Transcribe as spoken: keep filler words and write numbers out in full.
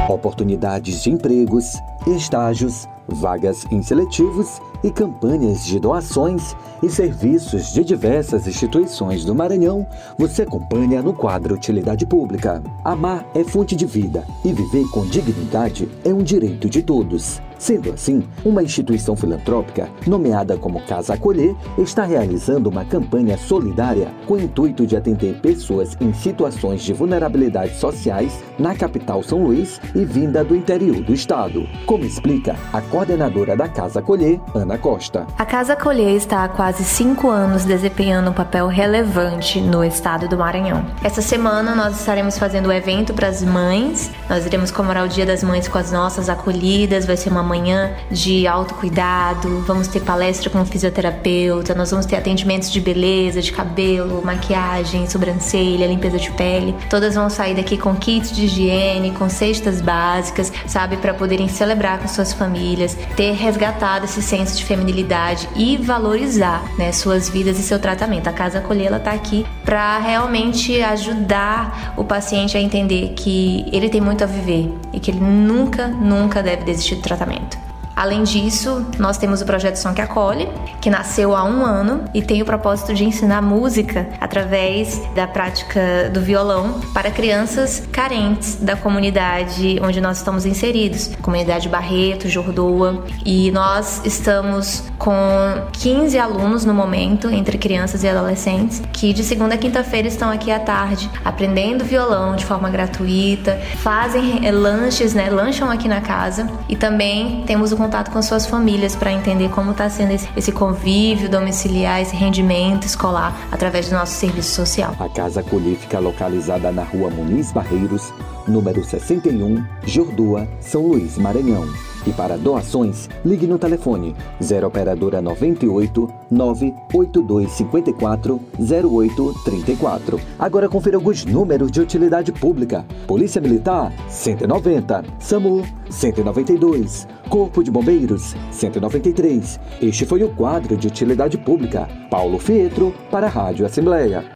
oportunidades de empregos, estágios, vagas em seletivos e campanhas de doações e serviços de diversas instituições do Maranhão, você acompanha no quadro Utilidade Pública. Amar é fonte de vida e viver com dignidade é um direito de todos. Sendo assim, uma instituição filantrópica, nomeada como Casa Acolher, está realizando uma campanha solidária com o intuito de atender pessoas em situações de vulnerabilidade sociais na capital São Luís e vinda do interior do estado, como explica a coordenadora da Casa Acolher, Ana Costa. A Casa Acolher está há quase cinco anos desempenhando um papel relevante no estado do Maranhão. Essa semana nós estaremos fazendo o evento para as mães, nós iremos comemorar o Dia das Mães com as nossas acolhidas, vai ser uma manhã de autocuidado, vamos ter palestra com um fisioterapeuta, nós vamos ter atendimentos de beleza, de cabelo, maquiagem, sobrancelha, limpeza de pele. Todas vão sair daqui com kits de higiene, com cestas básicas, sabe, para poderem celebrar com suas famílias, ter resgatado esse senso de feminilidade e valorizar, né, suas vidas e seu tratamento. A Casa Acolher, ela tá aqui para realmente ajudar o paciente a entender que ele tem muito a viver e que ele nunca, nunca deve desistir do tratamento. Além disso, nós temos o projeto Som que Acolhe, que nasceu há um ano e tem o propósito de ensinar música através da prática do violão para crianças carentes da comunidade onde nós estamos inseridos, comunidade Barreto, Jordoa, e nós estamos com quinze alunos no momento, entre crianças e adolescentes, que de segunda a quinta-feira estão aqui à tarde, aprendendo violão de forma gratuita, fazem lanches, né, lancham aqui na casa, e também temos o contato com suas famílias para entender como está sendo esse, esse convívio domiciliar, esse rendimento escolar através do nosso serviço social. A Casa Acolher fica localizada na Rua Muniz Barreiros, número sessenta e um, Jordoa, São Luís, Maranhão. E para doações, ligue no telefone zero operadora noventa e oito, nove oito dois cinco quatro, zero oito três quatro. Agora confira alguns números de utilidade pública. Polícia Militar, cento e noventa. SAMU, cento e noventa e dois. Corpo de Bombeiros, cento e noventa e três. Este foi o quadro de utilidade pública. Paulo Fietro, para a Rádio Assembleia.